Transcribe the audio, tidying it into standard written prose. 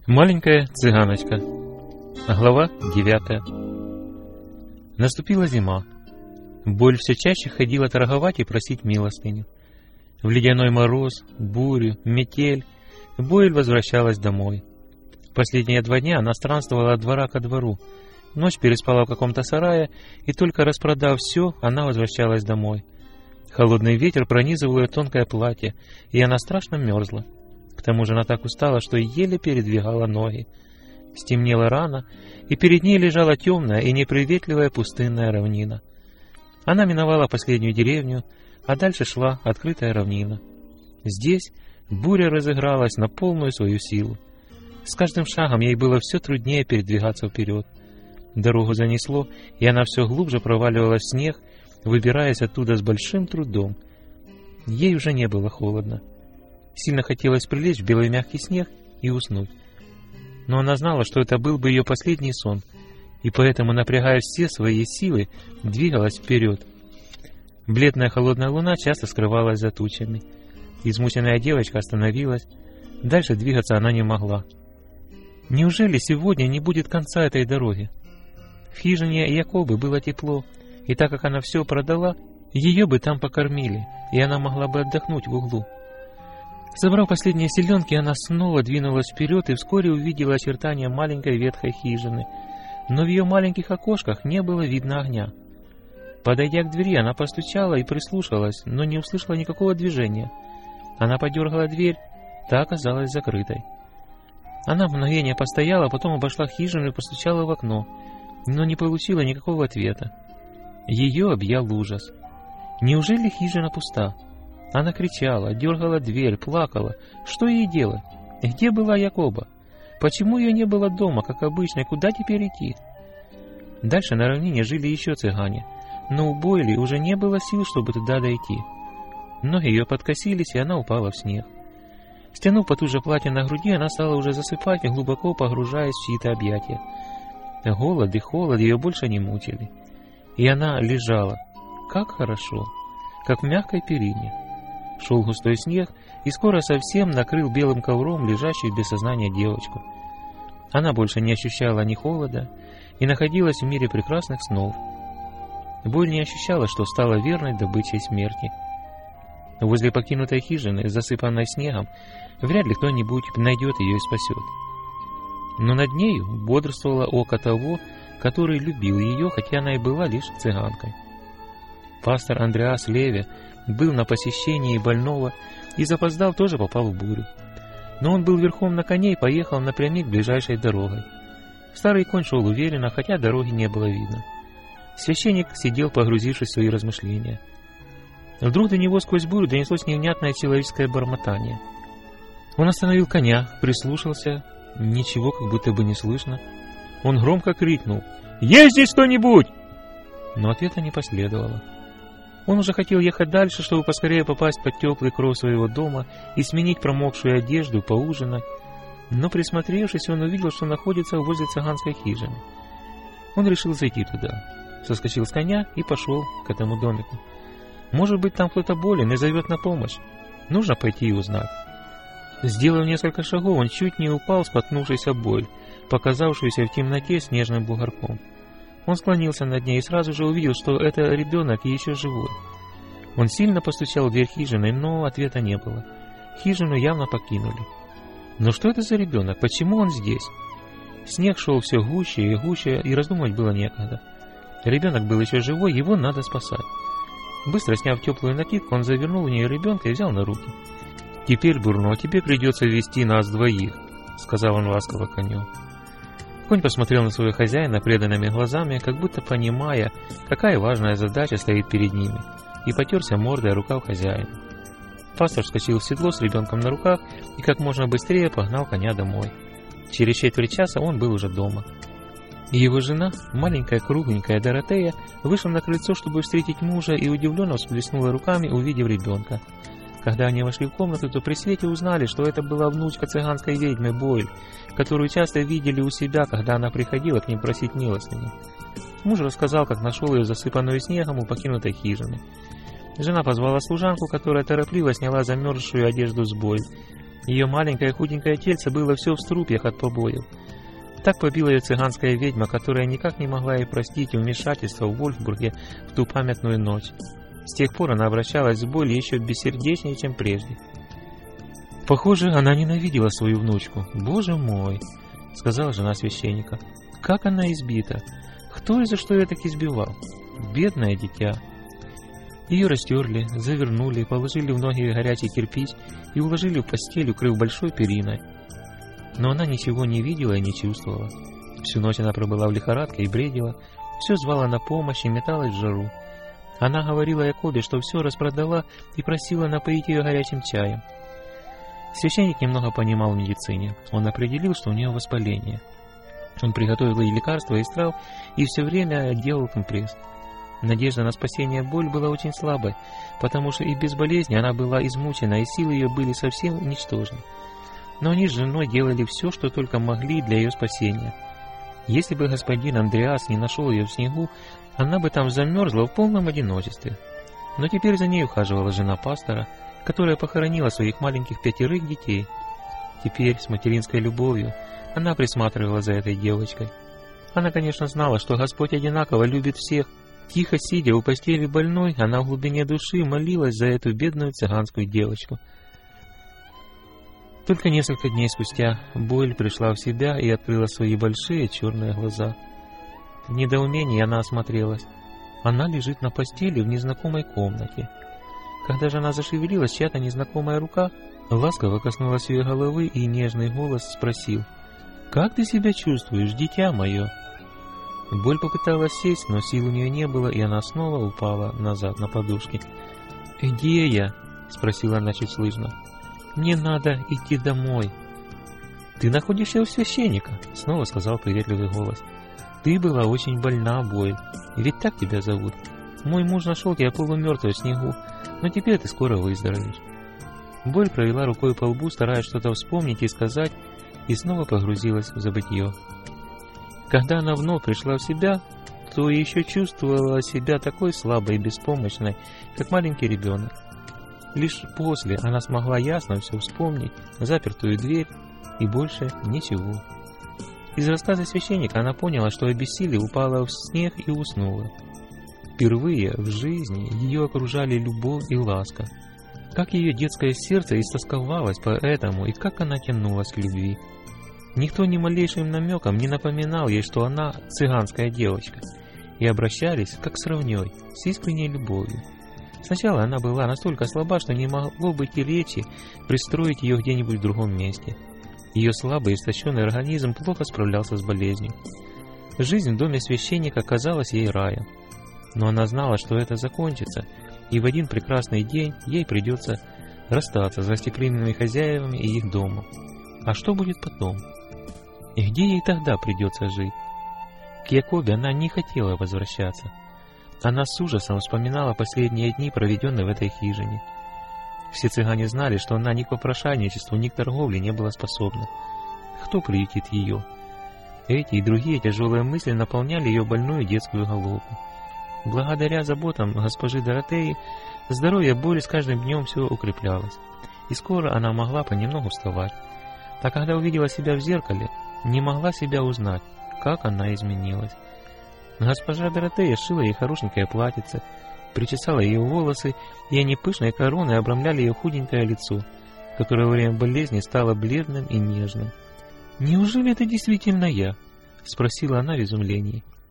Маленькая цыганочка. Глава 9. Наступила зима. Боль все чаще ходила торговать и просить милостыню. В ледяной мороз, бурю, метель Боль возвращалась домой. Последние 2 дня она странствовала от двора ко двору. Ночь переспала в каком-то сарае, и только распродав все, она возвращалась домой. Холодный ветер пронизывал ее тонкое платье, и она страшно мерзла. К тому же она так устала, что еле передвигала ноги. Стемнело рано, и перед ней лежала темная и неприветливая пустынная равнина. Она миновала последнюю деревню, а дальше шла открытая равнина. Здесь буря разыгралась на полную свою силу. С каждым шагом ей было все труднее передвигаться вперед. Дорогу занесло, и она все глубже проваливалась в снег, выбираясь оттуда с большим трудом. Ей уже не было холодно. Сильно хотелось прилечь в белый мягкий снег и уснуть. Но она знала, что это был бы ее последний сон, и поэтому, напрягая все свои силы, двигалась вперед. Бледная холодная луна часто скрывалась за тучами. Измученная девочка остановилась. Дальше двигаться она не могла. Неужели сегодня не будет конца этой дороги? В хижине Якобы было тепло, и так как она все продала, ее бы там покормили, и она могла бы отдохнуть в углу. Собрав последние селенки, она снова двинулась вперед и вскоре увидела очертания маленькой ветхой хижины, но в ее маленьких окошках не было видно огня. Подойдя к двери, она постучала и прислушалась, но не услышала никакого движения. Она подергала дверь, та оказалась закрытой. Она мгновение постояла, потом обошла хижину и постучала в окно, но не получила никакого ответа. Ее объял ужас. Неужели хижина пуста? Она кричала, дергала дверь, плакала. Что ей делать? Где была Якоба? Почему ее не было дома, как обычно, и куда теперь идти? Дальше на равнине жили еще цыгане, но у Бойли уже не было сил, чтобы туда дойти. Ноги ее подкосились, и она упала в снег. Стянув потуже платье на груди, она стала уже засыпать, глубоко погружаясь в чьи-то объятия. Голод и холод ее больше не мучили. И она лежала. Как хорошо, как в мягкой перине. Шел густой снег, и скоро совсем накрыл белым ковром лежащую без сознания девочку. Она больше не ощущала ни холода и находилась в мире прекрасных снов. Боль не ощущала, что стала верной добычей смерти. Возле покинутой хижины, засыпанной снегом, вряд ли кто-нибудь найдет ее и спасет. Но над нею бодрствовало око того, который любил ее, хотя она и была лишь цыганкой. Пастор Андреас Леве был на посещении больного и запоздал, тоже попал в бурю. Но он был верхом на коне и поехал напрямик ближайшей дорогой. Старый конь шел уверенно, хотя дороги не было видно. Священник сидел, погрузившись в свои размышления. Вдруг до него сквозь бурю донеслось невнятное человеческое бормотание. Он остановил коня, прислушался, ничего как будто бы не слышно. Он громко крикнул: «Есть здесь кто-нибудь?» Но ответа не последовало. Он уже хотел ехать дальше, чтобы поскорее попасть под теплый кров своего дома и сменить промокшую одежду, поужинать. Но присмотревшись, он увидел, что находится возле цыганской хижины. Он решил зайти туда, соскочил с коня и пошел к этому домику. Может быть, там кто-то болен и зовет на помощь. Нужно пойти и узнать. Сделав несколько шагов, он чуть не упал, споткнувшись об Бойль, показавшуюся в темноте снежным бугорком. Он склонился над ней и сразу же увидел, что это ребенок и еще живой. Он сильно постучал в дверь хижины, но ответа не было. Хижину явно покинули. Но что это за ребенок? Почему он здесь? Снег шел все гуще и гуще, и раздумать было некогда. Ребенок был еще живой, его надо спасать. Быстро сняв теплую накидку, он завернул в нее ребенка и взял на руки. «Теперь, Бурно, тебе придется вести нас двоих», — сказал он ласково коню. Конь посмотрел на своего хозяина преданными глазами, как будто понимая, какая важная задача стоит перед ними, и потерся мордой о рукав хозяина. Пастор вскочил в седло с ребенком на руках и как можно быстрее погнал коня домой. Через четверть часа он был уже дома. Его жена, маленькая кругленькая Доротея, вышла на крыльцо, чтобы встретить мужа, и удивленно всплеснула руками, увидев ребенка. Когда они вошли в комнату, то при свете узнали, что это была внучка цыганской ведьмы Бойль, которую часто видели у себя, когда она приходила к ним просить милостыни. Муж рассказал, как нашел ее засыпанную снегом у покинутой хижины. Жена позвала служанку, которая торопливо сняла замерзшую одежду с Бойль. Ее маленькое худенькое тельце было все в струпьях от побоев. Так побила ее цыганская ведьма, которая никак не могла ей простить вмешательство в Вольфбурге в ту памятную ночь. С тех пор она обращалась с болью еще бессердечнее, чем прежде. Похоже, она ненавидела свою внучку. «Боже мой!» — сказала жена священника. «Как она избита! Кто и за что ее так избивал? Бедное дитя!» Ее растерли, завернули, положили в ноги горячий кирпич и уложили в постель, укрыв большой периной. Но она ничего не видела и не чувствовала. Всю ночь она пробыла в лихорадке и бредила, все звала на помощь и металась в жару. Она говорила Якобе, что все распродала, и просила напоить ее горячим чаем. Священник немного понимал в медицине. Он определил, что у нее воспаление. Он приготовил ей лекарства из трав и все время делал компресс. Надежда на спасение боль была очень слабой, потому что и без болезни она была измучена, и силы ее были совсем ничтожны. Но они с женой делали все, что только могли для ее спасения. Если бы господин Андреас не нашел ее в снегу, она бы там замерзла в полном одиночестве. Но теперь за ней ухаживала жена пастора, которая похоронила своих маленьких 5 детей. Теперь, с материнской любовью, она присматривала за этой девочкой. Она, конечно, знала, что Господь одинаково любит всех. Тихо сидя у постели больной, она в глубине души молилась за эту бедную цыганскую девочку. Только несколько дней спустя Бойль пришла в себя и открыла свои большие черные глаза. В недоумении она осмотрелась. Она лежит на постели в незнакомой комнате. Когда же она зашевелилась, чья-то незнакомая рука ласково коснулась ее головы, и нежный голос спросил: «Как ты себя чувствуешь, дитя мое?» Боль попыталась сесть, но сил у нее не было, и она снова упала назад на подушки. «Где я?» — спросила она чуть слышно. «Мне надо идти домой». «Ты находишься у священника», — снова сказал приветливый голос. «Ты была очень больна, Бойль, ведь так тебя зовут. Мой муж нашел тебя полумертвой в снегу, но теперь ты скоро выздоровеешь». Бойль провела рукой по лбу, стараясь что-то вспомнить и сказать, и снова погрузилась в забытье. Когда она вновь пришла в себя, то еще чувствовала себя такой слабой и беспомощной, как маленький ребенок. Лишь после она смогла ясно все вспомнить, запертую дверь и больше ничего. Из рассказа священника она поняла, что обессилев упала в снег и уснула. Впервые в жизни ее окружали любовь и ласка. Как ее детское сердце истосковалось по этому, и как она тянулась к любви. Никто ни малейшим намеком не напоминал ей, что она цыганская девочка, и обращались как с равней, с искренней любовью. Сначала она была настолько слаба, что не могло быть и речи пристроить ее где-нибудь в другом месте. Ее слабый истощенный организм плохо справлялся с болезнью. Жизнь в доме священника казалась ей раем. Но она знала, что это закончится, и в один прекрасный день ей придется расстаться с гостеприимными хозяевами и их домом. А что будет потом? И где ей тогда придется жить? К Якобе она не хотела возвращаться. Она с ужасом вспоминала последние дни, проведенные в этой хижине. Все цыгане знали, что она ни к попрошайничеству, ни к торговле не была способна. Кто приютит ее? Эти и другие тяжелые мысли наполняли ее больную детскую головку. Благодаря заботам госпожи Доротеи, здоровье Бойли с каждым днем все укреплялось, и скоро она могла понемногу вставать. А когда увидела себя в зеркале, не могла себя узнать, как она изменилась. Госпожа Доротея шила ей хорошенькое платьице, причесала ее волосы, и они пышной короной обрамляли ее худенькое лицо, которое во время болезни стало бледным и нежным. «Неужели это действительно я?» — спросила она в изумлении.